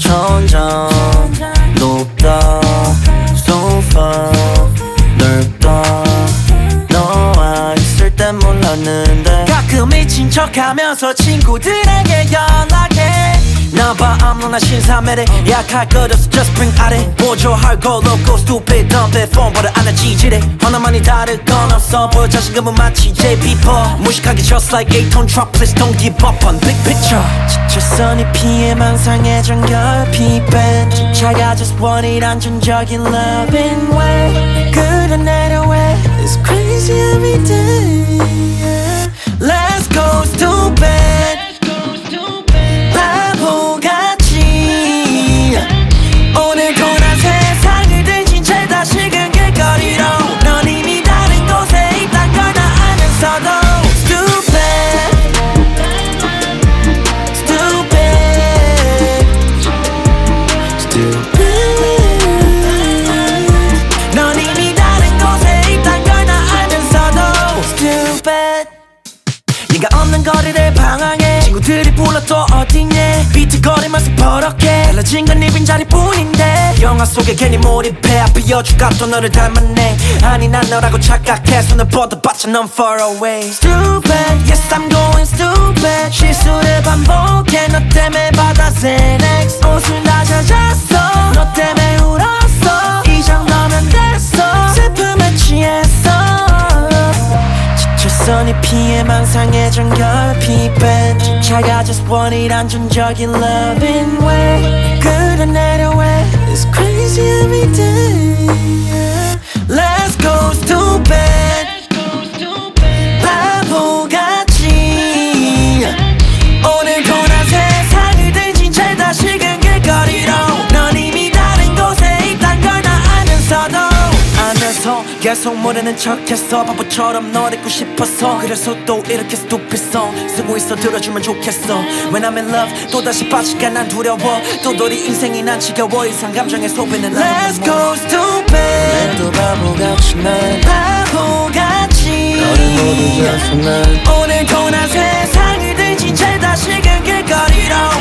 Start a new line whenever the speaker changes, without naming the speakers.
점점 높다 So far 넓다 너와 있을 땐 몰랐는데 가끔 미친 척하면서 친구들에게 연락해 나봐 아무나 신사매래 약할 것 없어 just bring 아래 보조할 거 loco stupid dump it 폰보다 안 하지지래 하나만이 다를 건 없어 보여 자신감은 마치 JP4 무식하게 just like 8톤 truck please don't give up on big picture 지쳤어 네 피해 망상해진 결핍 진짜가 just want it 안전적인 loving way 끌어내려 해 It's crazy every day yeah. Let's go stupid 오늘도 난 세상을 등진 채 다시금 길거리로 넌 이미 다른 곳에 있단 걸 나 알면서도 Stupid Stupid Stupid 넌 이미 다른 곳에 있단 걸 나 알면서도 Stupid 네가 없는 거리를 방황해 친구들이 불러 또 어딨니 비틀거리면서 버럭해 달라진 건 네 빈자리뿐인데 영화 속에 괜히 몰입해 앞이 여주가 또 너를 닮았네 아니 난 너라고 착각해 손을 뻗어봤자 넌 far away Stupid yes I'm going stupid 실수를 반복해 너 때문에 받아 Xanax 옷을 다 젖었어 너 때문에 울었어 이 정도면 됐어 슬픔에 취했어 지쳤어 네 피해 망상해진 결핍 진짜가 just want it 안전적인 loving way 끌어내려 해 It's crazy every day yeah. Let's go stupid 바보같이 오늘도 난 세상을 등진 채 다시금 길거리로 넌 이미 다른 곳에 있단 걸 나 알면서도 알면서 계속 모르는 척했어 바보처럼 널 잊고 싶었어 그래서 또 이렇게 stupid song 쓰고 있어 들어주면 좋겠어 When I'm in love 또다시 빠질까 난 두려워 또 너의 인생이 난 지겨워 이상 감정에 소비는 Let's go stupid 오늘도 바보같이 난 바보같이 너를 모르지 않았어 난 오늘도 난 세상을 등진 채 다시금 길거리로